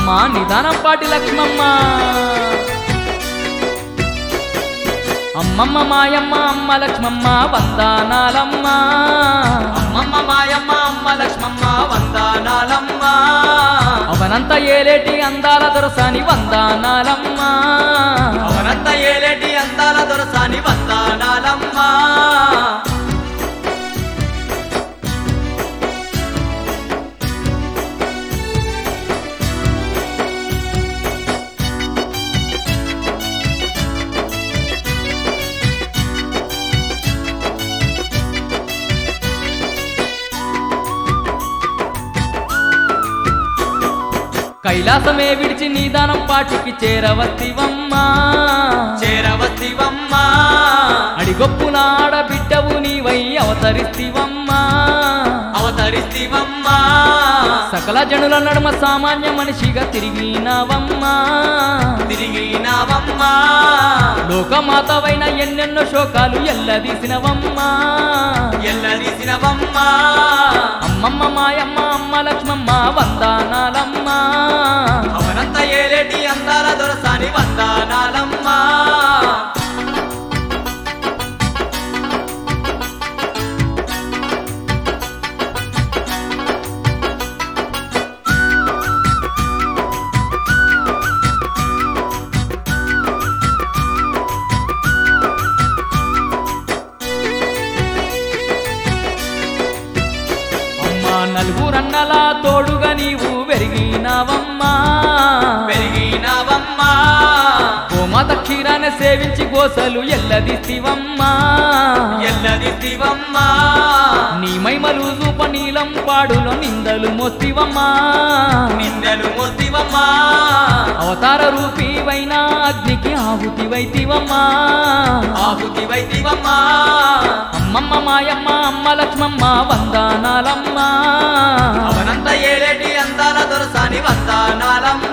అమ్మా నిదానం పాటి లక్ష్మమ్మ అమ్మమ్మ మాయమ్మ అమ్మ లక్ష్మమ్మ వందనాలమ్మ అమ్మమ్మ మాయమ్మ అమ్మ లక్ష్మమ్మ వందనాలమ్మ అవనంత ఏలేటి అందాల దొరసాని వందనాలమ్మ అవనంత ఏలేటి అందాల దొరసాని వందనాలమ్మ కైలాసమే విడిచి నిదానం పాటికి చేరవత్తివమ్మా చేరవత్తివమ్మ అడిగొప్పున ఆడబిడ్డవు నీవై అవతరిస్తివమ్మా అవతరిస్తివమ్మ సకల జనుల నడుమ సామాన్య మనిషిగా తిరిగినావమ్మా తిరిగినావమ్మ లోకమాతవైన ఎన్నెన్నో శోకాలు ఎల్లదీసినవమ్మా ఎల్లదీసినవమ్మ అమ్మమ్మ మాయమ్మ అమ్మ లక్ష్మమ్మ వందనాలమ్మ అవనంత ఏలేటి అందాల దొరసాని వందనాలమ్మ నలుగురన్నలా తోడుగా నీవు పెరిగినావమ్మా పెరిగినావమ్మ గోమాత క్షీరాన్ని సేవించి గోసలు ఎల్లదిస్తివమ్మా ఎల్లదిస్తివమ్మ నీ మైమలు చూప నీలం పాడులో నిందలు మోస్తివమ్మా నిందలు మోస్తివమ్మ అవతార రూపీవైన అగ్నికి ఆహుతివైతివమ్మా ఆహుతివైతివమ్మ అమ్మమ్మ మాయమ్మ అమ్మ లక్ష్మమ్మ వందనాలమ్మ అవనంత ఏలేటి అందాల దొరసాని వందనాలమ్మ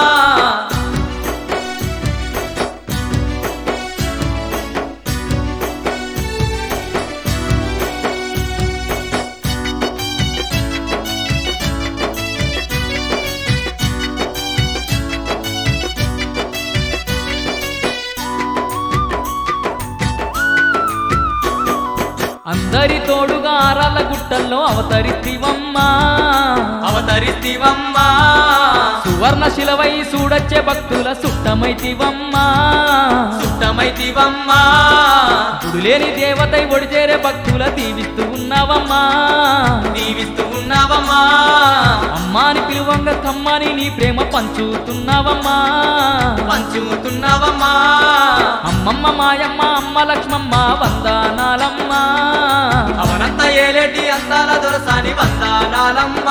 అందరి తోడుగా ఆరాళ్ళ గుట్టల్లో అవతరిస్తివమ్మా అవతరిస్తివమ్మ సువర్ణ శిలవై చూడచ్చే భక్తుల సుట్టమైతివమ్మా సుట్టమైతివమ్మ గుడిలేని దేవతై ఒడిచేరే భక్తుల దీవిస్తూ ఉన్నావమ్మా దీవిస్తూ ఉన్నావమ్మా అమ్మాని పిలువంగ కమ్మాని నీ ప్రేమ పంచుతున్నావమ్మా పంచుతున్నావమ్మా అమ్మమ్మ మాయమ్మ అమ్మ లక్ష్మమ్మ వందనాలమ్మ అవనంత ఏలేటి అందాల దొరసాని వందనాలమ్మ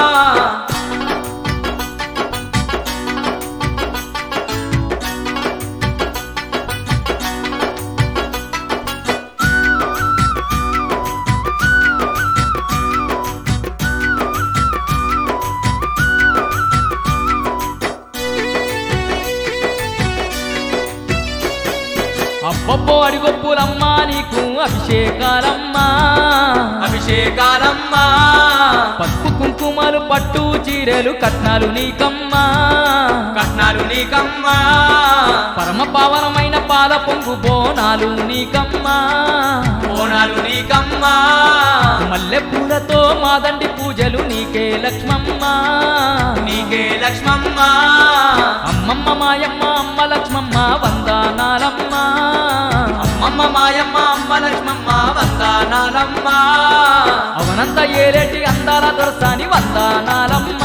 అబ్బబ్బో అడిగొప్పులమ్మా నీకు అభిషేకాలమ్మా అభిషేకాలమ్మ పసుపు కుంకుమలు పట్టు చీరలు కట్నాలు నీకమ్మా కట్నాలు నీకమ్మ పరమ పావనమైన పాల పొంగు బోనాలు నీకమ్మా బోనాలు నీకమ్మ మల్లె పూలతో మాదండి పూజలు నీకే లక్ష్మమ్మ నీకే లక్ష్మమ్మ అమ్మమ్మ మాయమ్మ అమ్మ లక్ష్మమ్మ వందనాలమ్మ అమ్మమ్మ మాయమ్మ అమ్మ లక్ష్మమ్మ వందనాలమ్మ అవనంత ఏలేటి అందాల దొరసాని వందనాలమ్మ